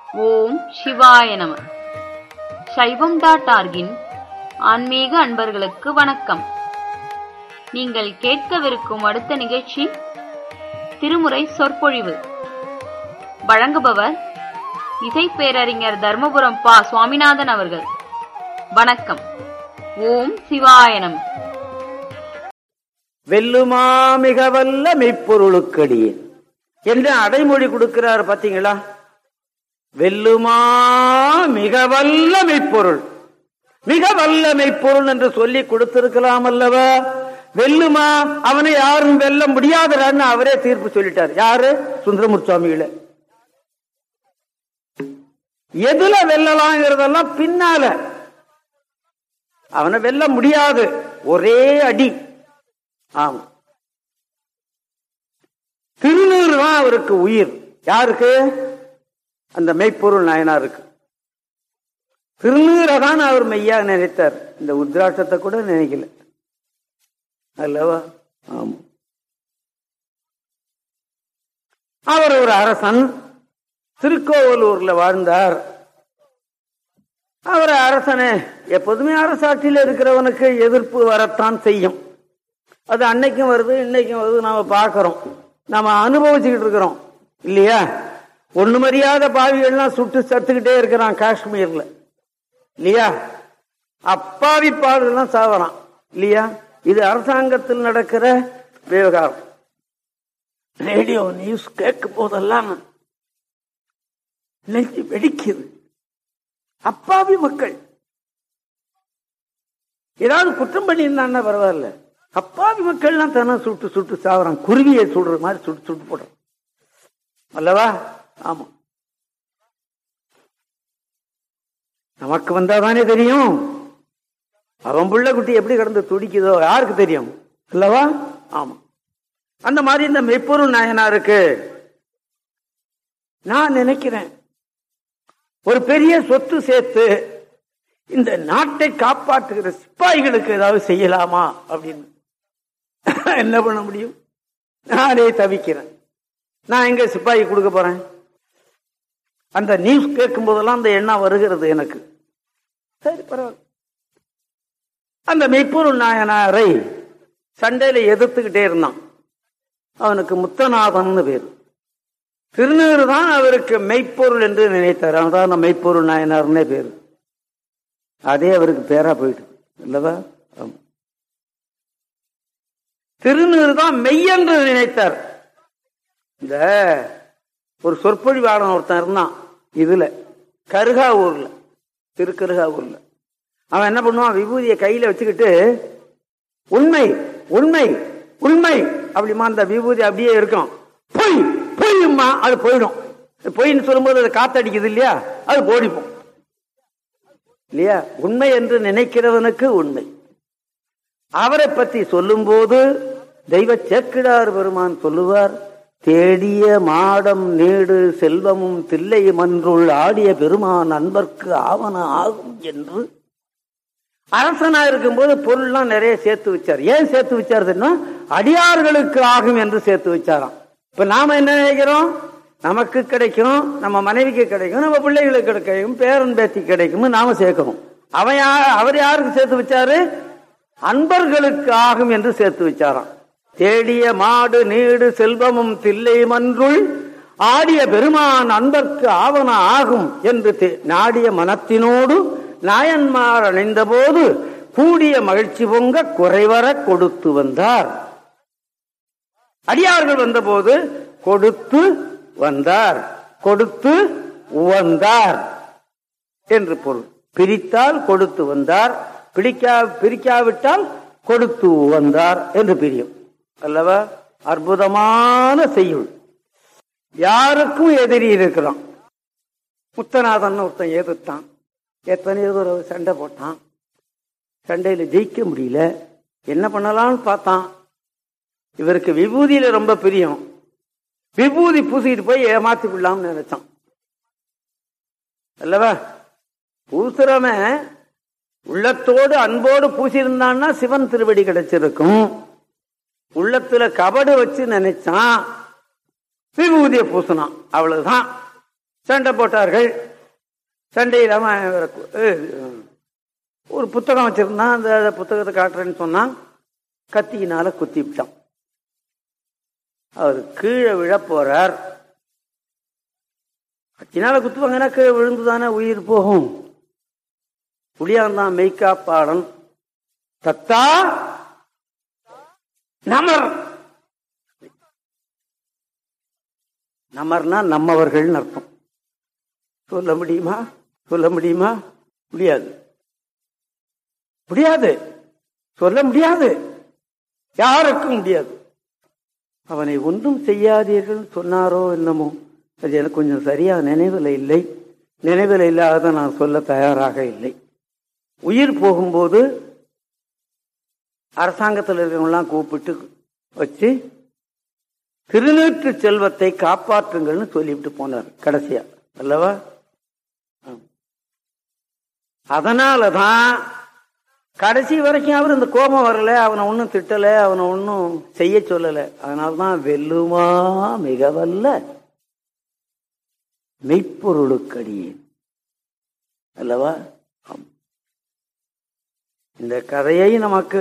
ஓம் சிவாய நம. சைவம்.org-இன் ஆன்மீக அன்பர்களுக்கு வணக்கம். நீங்கள் கேட்கவிருக்கும் அடுத்த நிகழ்ச்சி திருமுறை சொற்பொழிவு. வழங்குபவர் இசைப்பேரறிஞர் தர்மபுரம் பா. சுவாமிநாதன் அவர்கள். வணக்கம். ஓம் சிவாய நம. வெல்லுமா மிக வல்ல மெய்ப்பொருளுக்கடியே என்று அடைமொழி கொடுக்கிறார். பாத்தீங்களா? வெல்லுமா மிக வல்ல மெய்ப்பொருள், மிக வல்ல மெய்ப்பொருள் என்று சொல்லி கொடுத்திருக்கலாம் அல்லவா? வெல்லுமா, அவனை யாரும் வெல்ல முடியாதரான்னு அவரே தீர்ப்பு சொல்லிட்டார். யாரு? சுந்தரமூர்த்தி சுவாமிகளே. எதுல வெல்லலாங்கிறதெல்லாம் பின்னால. அவனை வெல்ல முடியாது, ஒரே அடி. ஆமா, திருநீறு தான் அவருக்கு உயிர். யாருக்கு? அந்த மெய்ப்பொருள் நாயனாருக்கு. திருநீரை தான் அவர் மெய்யா நினைத்தார். இந்த உத்ராட்சத்தை கூட நினைக்கல அல்லவா? ஆமா. அவர் ஒரு அரசன், திருக்கோவலூர்ல வாழ்ந்தார். அவர் அரசனே. எப்போதுமே அரசாட்சியில் இருக்கிறவனுக்கு எதிர்ப்பு வரத்தான் செய்யும். அது அன்னைக்கும் வருது, இன்னைக்கும் வருது. நாம பார்க்கிறோம், நாம அனுபவிச்சுக்கிட்டு இருக்கிறோம் இல்லையா? ஒண்ணு மரியாத பாவிகள்லாம் சுட்டு சத்துக்கிட்டே இருக்கிறான் காஷ்மீர்ல இல்லையா? அப்பாவி பாவிகள்லாம் சாவறான் இல்லையா? இது அரசாங்கத்தில் நடக்கிற விவகாரம். ரேடியோ நியூஸ் கேட்கும் போதெல்லாம் நெஞ்சு வெடிக்குது. அப்பாவி மக்கள் ஏதாவது குற்றம் பண்ணியிருந்தான்னா பரவாயில்ல, அப்பாவி மக்கள்லாம் தானே சுட்டு சுட்டு சாவறான். குருவியை சுடுற மாதிரி சுட்டு சுட்டு போடுறான் அல்லவா? ஆமா. நமக்கு வந்தாதானே தெரியும் அவன் புள்ள குட்டி எப்படி கிடந்து துடிக்குதோ, யாருக்கு தெரியும் அல்லவா? ஆமா. அந்த மாதிரி இந்த மெய்ப்பொருள் நாயனாருக்கு நான் நினைக்கிறேன், ஒரு பெரிய சொத்து சேர்த்து இந்த நாட்டை காப்பாற்றுகிற சிப்பாய்களுக்கு ஏதாவது செய்யலாமா அப்படின்னு. என்ன பண்ண முடியும்? நானே தவிக்கிறேன். நான் எங்க சிப்பாய் கொடுக்க போறேன்? அந்த நியூஸ் கேட்கும் போதெல்லாம் அந்த எண்ணம் வருகிறது எனக்கு. சரி, பரவாயில்ல. அந்த மெய்ப்பொருள் நாயனாரை சண்டையில எதிர்த்துக்கிட்டே இருந்தான். அவனுக்கு முத்தநாதன் பேரு. திருநீறு தான் அவருக்கு மெய்ப்பொருள் என்று நினைத்தார். அவன்தான் அந்த மெய்ப்பொருள் நாயனார்னே பேரு. அதே அவருக்கு பேரா போயிட்டு இல்லவா? திருநீறு தான் மெய்யென்று நினைத்தார். இந்த ஒரு சொற்பொழிவாளன் ஒருத்தன் இருந்தான் இதுல, கருகாவூர்ல, திருக்கருகாவூர்ல. அவன் என்ன பண்ணுவான், விபூதியை கையில வச்சுக்கிட்டு உண்மை உண்மை உண்மை அப்படிமா அந்த விபூதி அப்படியே இருக்கும். பொய் பொய்யுமா, அது போயிடும். பொய்ன்னு சொல்லும்போது அது காத்தடிக்குது இல்லையா, அது போடிப்போம் இல்லையா? உண்மை என்று நினைக்கிறவனுக்கு உண்மை. அவரை பற்றி சொல்லும் போது தெய்வ சேக்கிழார் பெருமான் சொல்லுவார், தேடிய மாடம் நீடு செல்வமும் தில்லை மன்றுள் ஆடிய பெருமான் அன்பர்க்கு ஆவன ஆகும் என்று. அரசனா இருக்கும்போது பொருள்லாம் நிறைய சேர்த்து வச்சார். ஏன் சேர்த்து வச்சாருன்னா, அடியார்களுக்கு ஆகும் என்று சேர்த்து வச்சாராம். இப்ப நாம என்ன நினைக்கிறோம், நமக்கு கிடைக்கும், நம்ம மனைவிக்கு கிடைக்கும், நம்ம பிள்ளைகளுக்கு கிடைக்கும், பேரன் பேத்தி கிடைக்கும், நாம சேர்க்கிறோம். அவர் யாருக்கு சேர்த்து வச்சாரு? அன்பர்களுக்கு ஆகும் என்று சேர்த்து வச்சாராம். தேடிய மாடு நீடு செல்வமும் தில்லை மன்றுள் ஆடிய பெருமான் அன்பர்க்கு ஆவன ஆகும் என்று நாடிய மனத்தினோடு நாயன்மார் அணைந்த போது கூடிய மகிழ்ச்சி பொங்க குறைவர கொடுத்து வந்தார். அடியார்கள் வந்த போது கொடுத்து வந்தார், கொடுத்து உவந்தார் என்று பொருள். பிரித்தால் கொடுத்து வந்தார், பிரிக்காவிட்டால் கொடுத்து உவந்தார் என்று பிரியும் அல்லவா? அற்புதமான செய்யுள். யாருக்கும் எதிரி இருக்கிறான். முத்தநாதன் ஒருத்தன் எதிர்த்தான், எத்தனையோ தடவை சண்டை போட்டான். சண்டையில ஜெயிக்க முடியல. என்ன பண்ணலாம்னு பார்த்தான். இவருக்கு விபூதியில ரொம்ப பிரியம், விபூதி பூசிட்டு போய் ஏமாத்தி விடலாம்னு நினைச்சான் அல்லவா? பூசுறவன் உள்ளத்தோடு அன்போடு பூசியிருந்தான்னா சிவன் திருவடி கிடைச்சிருக்கும். உள்ளத்துல கபடு வச்சு நினைச்சான், விபூதியை பூசினான், அவ்வளவுதான். சண்டை போட்டார்கள். சண்டை இல்லாம ஒரு புத்தகம் வச்சிருந்தான். அந்த புத்தகத்தை காட்டுறேன்னு சொன்னான். கத்தியினால குத்தி விட்டான். அவர் கீழே விழ போறார். கத்தினால குத்துவாங்கன்னா கீழே விழுந்துதானே உயிர் போகும். புளியாந்தான் மெய்காப்பாளன் தத்தா நமர். நமர்னா நம்மவர்கள் அர்த்தம். சொல்ல முடியுமா? சொல்ல முடியுமா? முடியாது, முடியாது, சொல்ல முடியாது, யாருக்கும் முடியாது. அவனை ஒன்றும் செய்யாதீர்கள் சொன்னாரோ என்னமோ, அது எனக்கு கொஞ்சம் சரியா நினைவில் இல்லை. நினைவில் இல்லாத நான் சொல்ல தயாராக இல்லை. உயிர் போகும்போது அரசாங்கத்தில் இருக்கிறவங்களாம் கூப்பிட்டு வச்சு திருநீற்று செல்வத்தை காப்பாற்றுங்கள்னு சொல்லிவிட்டு போனார் கடைசியா அல்லவா? அதனாலதான் கடைசி வரைக்கும் அவர் இந்த கோபம் வரல, அவனை ஒன்னும் திட்டல, அவனை ஒன்னும் செய்ய சொல்லல. அதனால்தான் வெல்லுமா மிகவல்ல மெய்ப்பொருளுக்கடியேன் அல்லவா? இந்த கதையை நமக்கு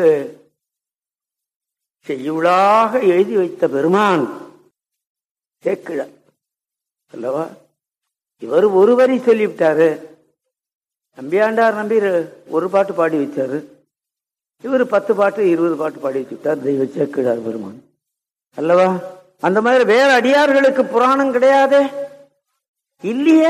செய்யுளாக எழுதி வைத்த பெருமான் சேக்கிழார் அல்லவா? இவர் ஒரு வரி சொல்லிவிட்டாரு. நம்பியாண்டார் நம்பி ஒரு பாட்டு பாடி வச்சாரு. இவர் 10 பாட்டு 20 பாட்டு பாடி வச்சுட்டார் தெய்வ சேக்கிழார் பெருமான் அல்லவா? அந்த மாதிரி வேற அடியார்களுக்கு புராணம் கிடையாதே, இல்லையே.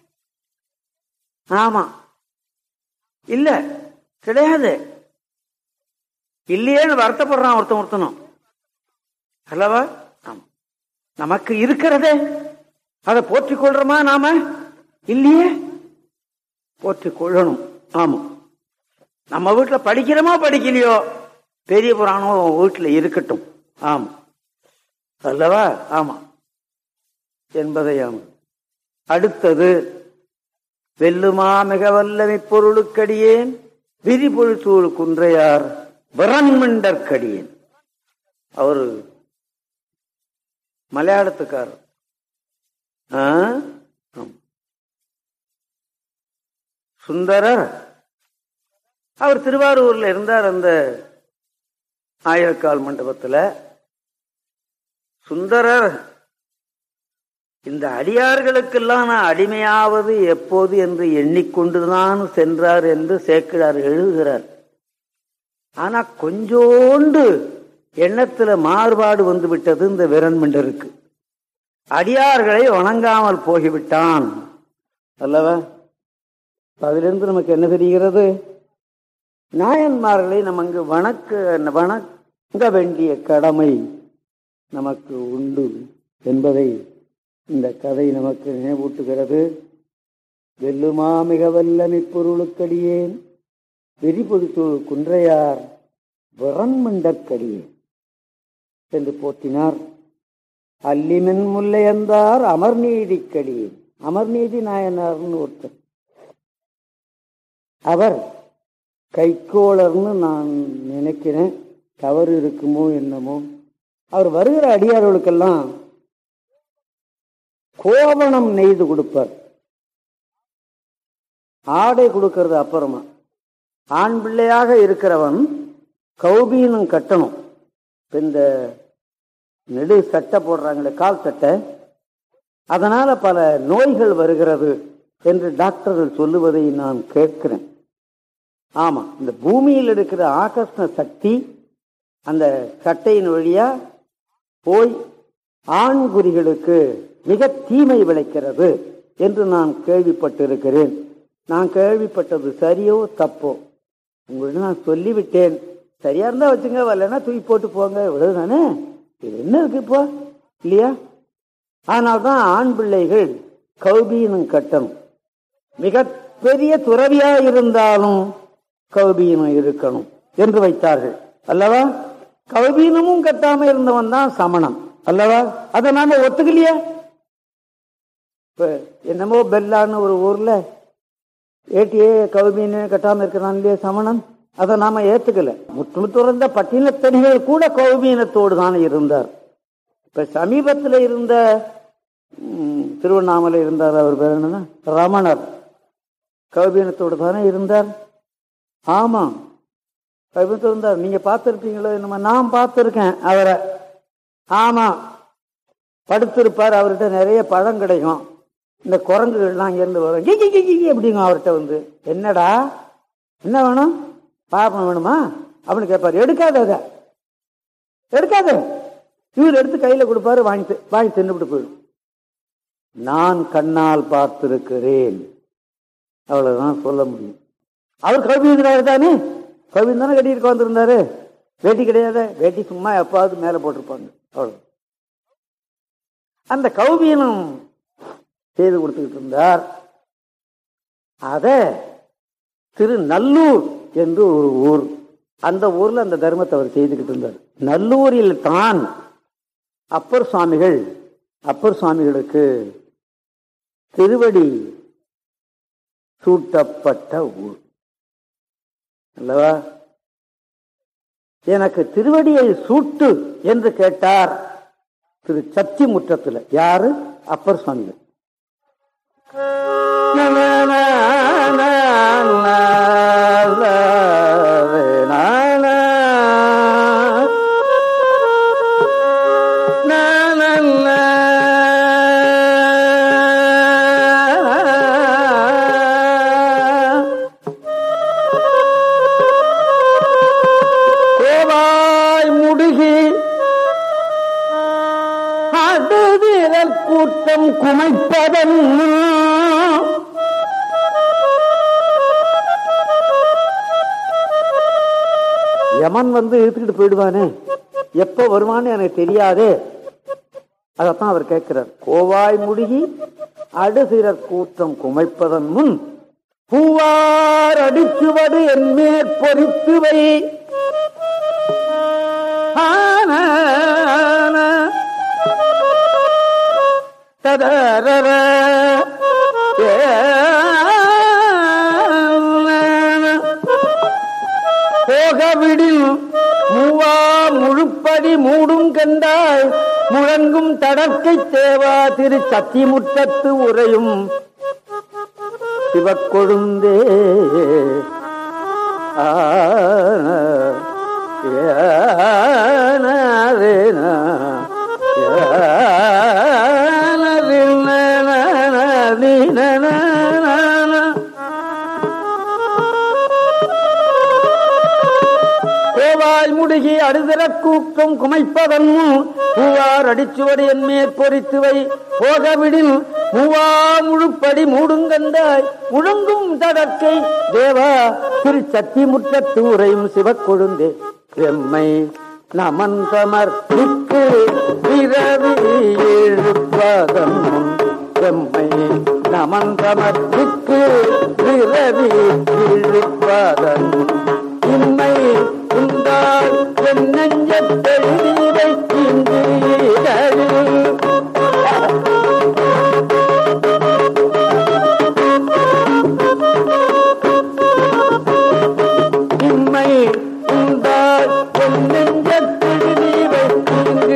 ஆமா, இல்ல, கிடையாது. இல்லையேன்னு வருத்தப்படுறான் ஒருத்தனும் அல்லவா? ஆமா, நமக்கு இருக்கிறதே, அதை போற்றிக் கொள்றோமா நாம? இல்லையே, போற்றிக் கொள்ளணும். ஆமா, நம்ம வீட்டுல படிக்கிறோமோ படிக்கலையோ பெரிய புராணம் வீட்டுல இருக்கட்டும். ஆமா அல்லவா? ஆமா என்பதை ஆமா. அடுத்தது வெல்லுமா மிக வல்லமை பொருளுக்கடியேன் விரிபொழுத்தூள் குன்றையார் விரண்மண்டற்கடியேன். அவரு மலையாளத்துக்காரர். சுந்தரர் அவர் திருவாரூர்ல இருந்தார். அந்த ஆயிரக்கால் மண்டபத்துல சுந்தரர் இந்த அடியார்களுக்கெல்லாம் நான் அடிமையாவது எப்போது என்று எண்ணிக்கொண்டுதான் சென்றார் என்று சேக்கிழார் எழுதுகிறார். ஆனா கொஞ்சோண்டு எண்ணத்துல மாறுபாடு வந்து விட்டது இந்த விரண்மண்டருக்கு. அடியார்களை வணங்காமல் போய்விட்டான் அல்லவா? அதிலிருந்து நமக்கு என்ன தெரிகிறது? நாயன்மார்களை நம்ம அங்கு வணங்க வேண்டிய கடமை நமக்கு உண்டு என்பதை இந்த கதை நமக்கு நினைவூட்டுகிறது. வெல்லுமா மிக வல்லமை பொருளுக்கடியேன் விரிபொழுத்தூள் குன்றையார் விரண்மண்டற்கடியேன் என்று போற்றினார். அல்லிமென் முல்லையந்தார் அமர்நீதிக்கடியேன். அமர்நீதி நாயனார்னு ஒருத்தர், அவர் கைக்கோளர்னு நான் நினைக்கிறேன், தவறு இருக்குமோ என்னமோ. அவர் வருகிற அடியார்களுக்கெல்லாம் கோவணம் நெய்து கொடுப்பார். ஆடை கொடுக்கறது அப்புறமா. ஆண் பிள்ளையாக இருக்கிறவன் கௌபீனம் கட்டணும். இந்த நெடு சட்டை போடுறாங்களே, கால் சட்டை, அதனால பல நோய்கள் வருகிறது என்று டாக்டர்கள் சொல்லுவதை நான் கேட்கிறேன். ஆமா, இந்த பூமியில் இருக்கிற ஆகர்ஷண சக்தி அந்த சட்டையின் வழியா போய் ஆண்குறிகளுக்கு மிக தீமை விளைக்கிறது என்று நான் கேள்விப்பட்டிருக்கிறேன். நான் கேள்விப்பட்டது சரியோ தப்போ உங்களுக்கு நான் சொல்லிவிட்டேன். சரியா இருந்தா வச்சுங்க, வரலன்னா தூக்கி போட்டு போங்க, இவ்வளவுதானே. இது என்ன இருக்கு இப்போ, இல்லையா? அதனால்தான் ஆண் பிள்ளைகள் கௌபீனம் கட்டணும். மிக பெரிய துறவியா இருந்தாலும் கௌபீனம் இருக்கணும் என்று வைத்தார்கள் அல்லவா? கௌபீனமும் கட்டாம இருந்தவன் தான் சமணம் அல்லவா? அதை நாம ஒத்துக்கலையே. இப்ப என்னமோ பெல்லான்னு ஒரு ஊர்ல ஏட்டியே கௌபீன கட்டாம இருக்கிறான் இல்லையா சமணன், அதை நாம ஏத்துக்கல. முற்று துறந்த பட்டினத்தடிகள் கூட கௌபீனத்தோடு தான் இருந்தார். இப்ப சமீபத்தில் இருந்த திருவண்ணாமலை இருந்தார். அவர் பேர் என்னன்னா ரமணர். கௌபீனத்தோடு தானே இருந்தார். ஆமா, கௌபீனத்தோடு இருந்தார். நீங்க பார்த்திருப்பீங்களோ என்னமா? நான் பார்த்திருக்கேன் அவரை. ஆமா, படுத்திருப்பார். அவர்கிட்ட நிறைய பழம் கிடைக்கும். இந்த குரங்குகள்லாம் அங்கிருந்து வரும். அப்படிங்க அவர்கிட்ட வந்து, என்னடா என்ன வேணும், பாப்பம் வேணுமா அப்படின்னு கேட்பாரு. எடுக்காத, அதை எடுக்காத. இவர் எடுத்து கையில கொடுப்பாரு. வாங்கி தின்னுபிட்டு போயிடும். நான் கண்ணால் பார்த்திருக்கிறேன், அவ்வளவுதான் சொல்ல முடியும். அவர் கவிஞராக தானே, கவிஞர் தானே கட்டிட்டு வந்திருந்தாரு. வேட்டி கிடையாத, வேட்டி சும்மா எப்பாவது மேல போட்டிருப்பாங்க, அவ்வளவு. அந்த கௌபீனம் செய்து கொடுத்துக்கிட்டு இருந்தார். அத திருநல்லூர் என்று ஒரு ஊர், அந்த ஊர்ல அந்த தர்மத்தை அவர் செய்துக்கிட்டு இருந்தார். நல்லூரில் தான் அப்பர் சுவாமிகளுக்கு திருவடி சூட்டப்பட்ட ஊர் அல்லவா? எனக்கு திருவடியை சூட்டு என்று கேட்டார் திரு சத்தி முற்றத்தில். யாரு? அப்பர் சுவாமிகள். கூட்டம் குமைப்பதன் யமன் வந்து இழுத்துக்கிட்டு போயிடுவானே, எப்ப வருவான்னு எனக்கு தெரியாதே. அதத்தான் அவர் கேட்கிறார். கோவாய் முடுகி அடுசிறர் கூட்டம் குமைப்பதன் முன் பூவார் அடிச்சுவது என் மேற்பொறித்துவை போகவிடில் மூவா முழுப்படி மூடும் கண்டாய் முழங்கும் தடக்கை தேவா திரு சத்திமுற்றத்து உரையும் சிவக்கொழுந்தே. கோவாய் முடுகி அடுதர கூக்கம் குமைப்பதன் பூவார் அடிச்சுவடி என் மேற்பொறித்துவை போகவிடில் மூவா முழுப்படி மூடுங்கண்டாய் முழங்கும் தடக்கை தேவா திரு சத்தி முற்றத்து உரையும் சிவக்கொழுந்தே. எம்மை நமன் சமர்ப்பிக்கு பிறவி எழுப்பதன் எம்மை நமன் சமர்ப்பிக்கு பிறவி இழுப்பதன் இன்மை உண்டால் என் நெஞ்சத்தெழுதியை இங்கு இன்மை உண்டால் என் நெஞ்சத்தெழுதியை இங்கு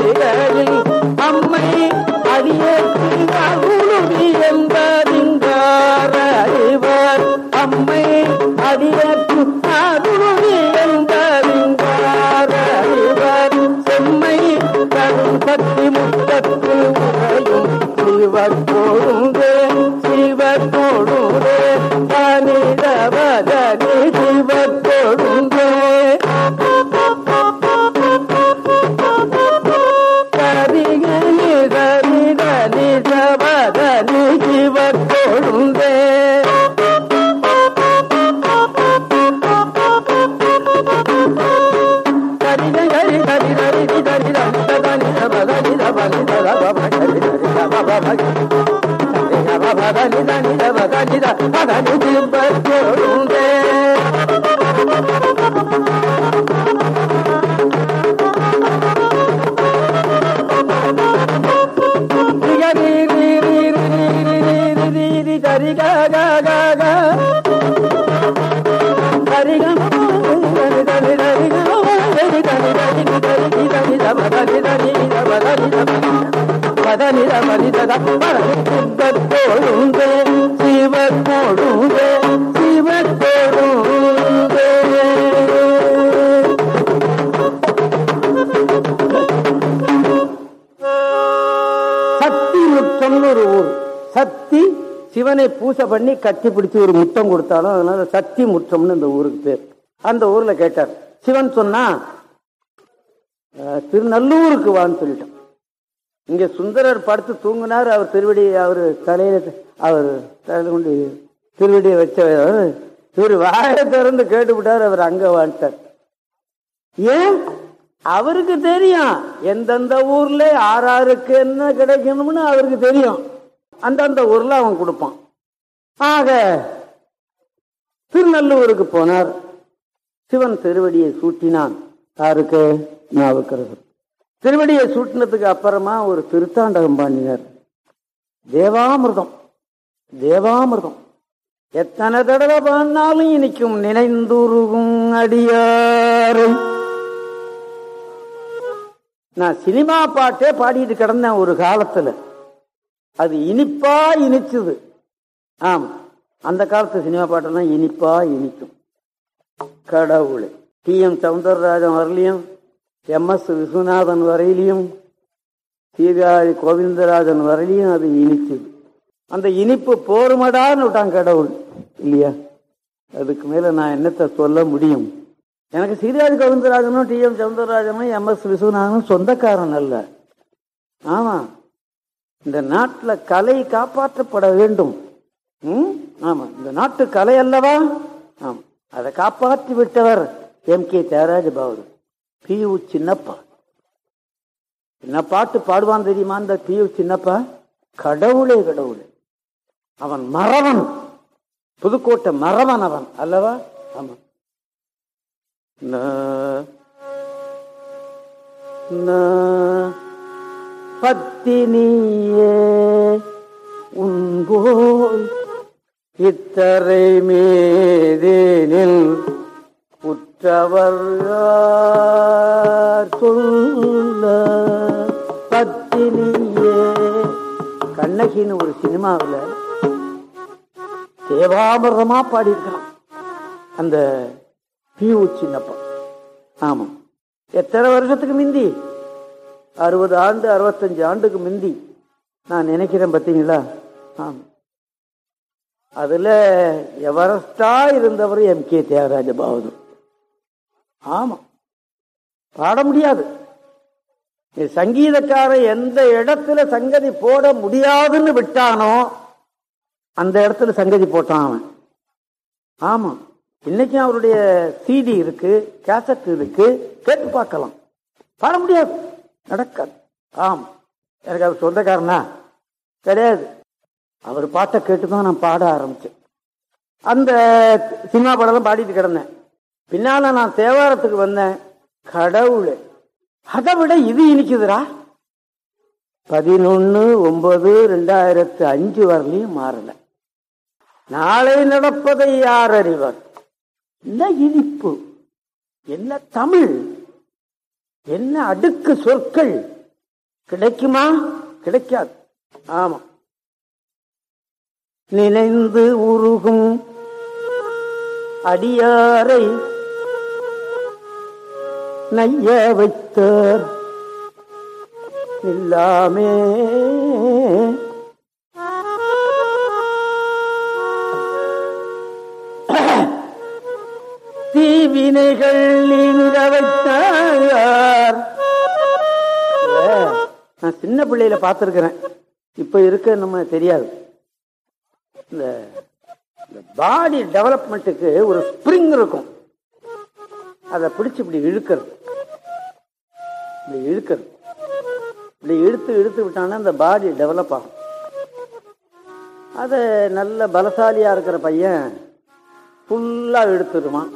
அம்மை அடியேற்று அருளுதி என்பதிங்கார் அறிவர். அம்மை அடியேற்று அருளுதி என்பதிங்கார் அறிவர். செம்மை கரும் சக்தி முற்றத்து உரையும் சிவக்கொழுந்தே சிவக்கொழுந்தே தனிதவதனி சிவக்கொழுந்தே நிஜவதனி சிவக்கொழுந்தே. பதனித கொழுந்தே சிவ கொழுந்தே சிவ கொழுந்தே. சக்தி முற்றம்னு ஒரு ஊர். சக்தி சிவனை பூசை பண்ணி கட்டி பிடிச்சு ஒரு முத்தம் கொடுத்தாலும் அதனால சக்தி முற்றம்னு இந்த ஊருக்கு பேர். அந்த ஊர்ல கேட்டார். சிவன் சொன்னா திருநல்லூருக்கு வான்னு சொல்லிட்டான். இங்க சுந்தரர் படுத்து தூங்கினார். அவர் திருவடி அவர் தலையில கொண்டு திருவடியை வச்சவர் இவர் வாயை திறந்து கேட்டுவிட்டார். அவர் அங்க வாழ்த்தார். ஏன்? அவருக்கு தெரியும் எந்தெந்த ஊர்ல ஆறாருக்கு என்ன கிடைக்கணும்னு அவருக்கு தெரியும். அந்தந்த ஊர்ல அவன் கொடுப்பான். ஆக திருநல்லூருக்கு போனார். சிவன் திருவடியை சூட்டினான். யாருக்கு? நாவுக்கரசர். திருவடியை சூட்டினதுக்கு அப்புறமா ஒரு திருத்தாண்டகம் பண்ணினார். தேவாமிர்தம் தேவாமிர்தம் எத்தனை தடவை பாடினாலும் இனிக்கும். நினைந்துருகும் அடியாரை. நான் சினிமா பாட்டே பாடிட்டு கிடந்தேன் ஒரு காலத்துல. அது இனிப்பா இனிச்சுது. ஆமா, அந்த காலத்து சினிமா பாட்டெல்லாம் இனிப்பா இனிக்கும். கடவுளை டி.எம். சௌந்தரராஜன் வரலையும், எம்.எஸ். விஸ்வநாதன் வரையிலையும், சீர்காழி கோவிந்தராஜன் வரையிலையும் அது இனிச்சுது. அந்த இனிப்பு போருமடான்னு விட்டான் கடவுள் இல்லையா? அதுக்கு மேல நான் என்னத்தை சொல்ல முடியும்? எனக்கு சீர்காழி கோவிந்தராஜனும் டி.எம். சௌந்தரராஜனும் எம்.எஸ். விஸ்வநாதனும் சொந்தக்காரன் அல்ல. ஆமா, இந்த நாட்டில் கலை காப்பாற்றப்பட வேண்டும். ஆமா, இந்த நாட்டு கலை அல்லவா? ஆமா, அதை காப்பாற்றி விட்டவர் எம்.கே. தியாகராஜ பாகவதர். பி.யு. சின்னப்பா என்ன பாட்டு பாடுவான் தெரியுமா? இந்த பி.யு. சின்னப்பா கடவுளே கடவுளே. அவன் மறவன், புதுக்கோட்டை மறவன் அவன் அல்லவா? ஆமா. பத்தினியே உன்போல் இத்தரை மேதேனில் உற்றவர் சொல்ல. பத்தினியே. கண்ணகின்னு ஒரு சினிமாவில் தேவாமிர்தமா பாடியிருக்கலாம் அந்த பி.யு. சின்னப்பா. ஆமா, எத்தனை வருஷத்துக்கு முந்தி? 60 ஆண்டு 65 ஆண்டுக்கு முந்தி நான் நினைக்கிறேன். பார்த்தீங்களா? ஆமா, அதுல எவரெஸ்டா இருந்தவர் எம்.கே. தியாகராஜ பாகவதர். ஆமா, பாட முடியாது. சங்கீதக்கார எந்த இடத்துல சங்கதி போட முடியாதுன்னு விட்டானோ அந்த இடத்துல சங்கதி போட்டான் அவன். ஆமா, இன்னைக்கு அவருடைய சிடி இருக்கு, கேசட் இருக்கு, கேட்டு பார்க்கலாம். பாட முடியாது, நடக்காது. ஆமா, எனக்கு அவர் சொந்தக்காரனா கிடையாது. அவர் பாட்டை கேட்டுதான் நான் பாட ஆரம்பிச்சேன். அந்த சினிமா படம் பாடிட்டு கிடந்தேன். பின்னால நான் தேவாரத்துக்கு வந்தேன். கடவுளே, அதை விட இது இனிக்குதுரா. 11/9/2005 வரலையும் மாறல. நாளை நடப்பதை யார் அறிவார்? என்ன இனிப்பு, என்ன தமிழ், என்ன அடுக்கு சொற்கள். கிடைக்குமா? கிடைக்காது. ஆமா, நினைந்து உருகும் அடியாரை நைய வைத்தார் இல்லாமே. தீவினைகள் நீங்க வைத்தார். நான் சின்ன பிள்ளையில பார்த்திருக்கிறேன், இப்ப இருக்க நம்ம தெரியாது. இந்த பாடி டெவலப்மெண்ட்டுக்கு ஒரு ஸ்பிரிங் இருக்கும். அதை பிடிச்சு இப்படி இழுக்கிறது, இப்படி இழுக்கிறது, இப்படி இழுத்து விட்டான்னா அந்த பாடி டெவலப் ஆகும். அது நல்ல பலசாலியா இருக்கிற பையன் ஃபுல்லா எடுத்துடுவான்.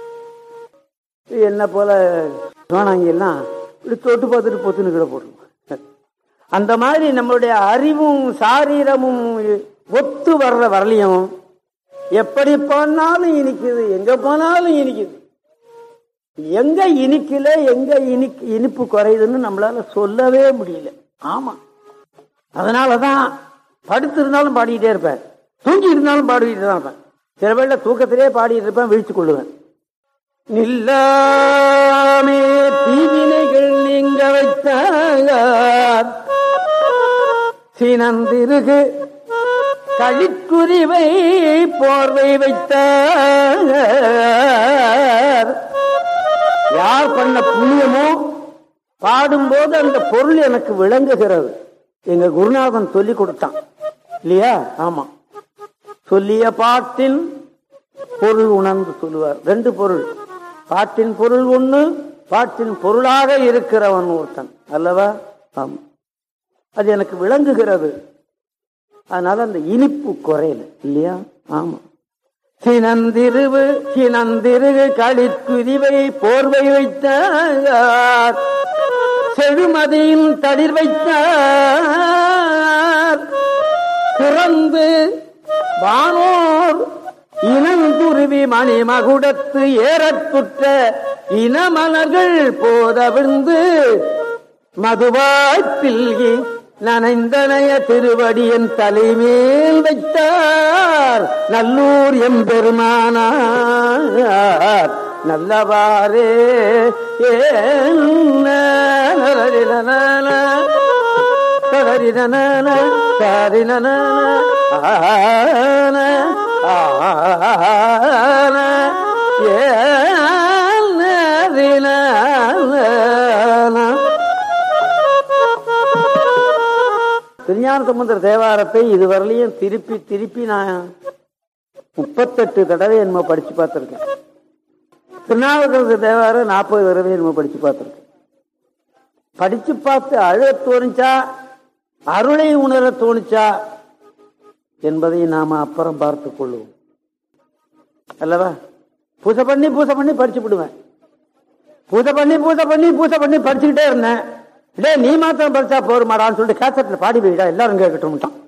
என்ன போல சோனாங்கெல்லாம் இப்படி தொட்டு பார்த்துட்டு பொத்துன்னு கிட போட்டுருவான். அந்த மாதிரி நம்மளுடைய அறிவும் சாரீரமும் ஒத்து வர்ற வரலையும் எப்படி போனாலும் இனிக்குது, எங்க போனாலும் இனிக்குது. எங்க இனிக்கல, எங்க இனிப்பு குறையுதுன்னு நம்மளால சொல்லவே முடியல. ஆமா, அதனாலதான் படுத்து இருந்தாலும் பாடிக்கிட்டே இருப்பேன், தூங்கி இருந்தாலும் பாடிக்கிட்டு தான் இருப்பேன். சில வேளை தூக்கத்திலே பாடிட்டு இருப்பேன், விழிச்சு கொள்ளுவேன். நில்லாமே தீவினைகள் நீங்க வைத்தார் சினந்திருகு கழிக்குறிவை போர்வை வைத்தார். யார் பண்ண புண்ணியமோ பாடும்போது அந்த பொருள் எனக்கு விளங்குகிறது. எங்க குருநாதன் சொல்லி கொடுத்தான் இல்லையா? ஆமா, சொல்லிய பாட்டின் பொருள் உணர்ந்து சொல்லுவார். ரெண்டு பொருள், பாட்டின் பொருள் ஒண்ணு, பாட்டின் பொருளாக இருக்கிறவன் ஒருத்தன் அல்லவா? ஆமா, அது எனக்கு விளங்குகிறது. அதனால அந்த இனிப்பு குறையல இல்லையா? ஆமா. சினந்திருகு களிற்குதிவை போர்வை வைத்தார், செழுமதியின் தளிர் வைத்தார், பிறந்து வானோர் இனந்துருவி மணிமகுடத்து ஏறத்துற்ற இனமலர்கள் போதவிழ்ந்து மதுவாய்ப்பில்கி நனைந்தனைய திருவடியின் தலைமேல் வைத்தார் நல்லூர் எம்பெருமானார் நல்லவாரே. திருஞான சம்பந்தர் தேவாரத்தை இதுவரையிலையும் திருப்பி திருப்பி நான் 38 தடவை என்னமோ படிச்சு பார்த்திருக்கேன். திருநாவுக்கரசு தேவாரம் 40 தடவை என்னமோ படிச்சு பார்த்திருக்கேன். படிச்சு பார்த்து அழ தோணுச்சா, அருளை உணர தோணுச்சா என்பதை நாம அப்புறம் பார்த்துக் கொள்ளுவோம் அல்லவா? பூசை பண்ணி படிச்சு விடுவேன். பூசை பண்ணி படிச்சுக்கிட்டே இருந்தேன். இல்ல நீ மாத்திரம் படிச்சா போருமாடான்னு சொல்லிட்டு கேசட்ல பாடி போயிடா, எல்லாரும் கேட்கட்டும்.